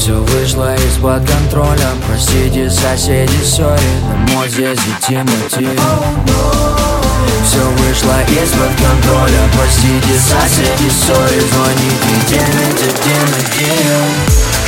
Все вышло из-под контроля. Простите, соседи, сори, домой здесь идти мотив. Все вышло из-под контроля. Простите, соседи, сори, звоните 911.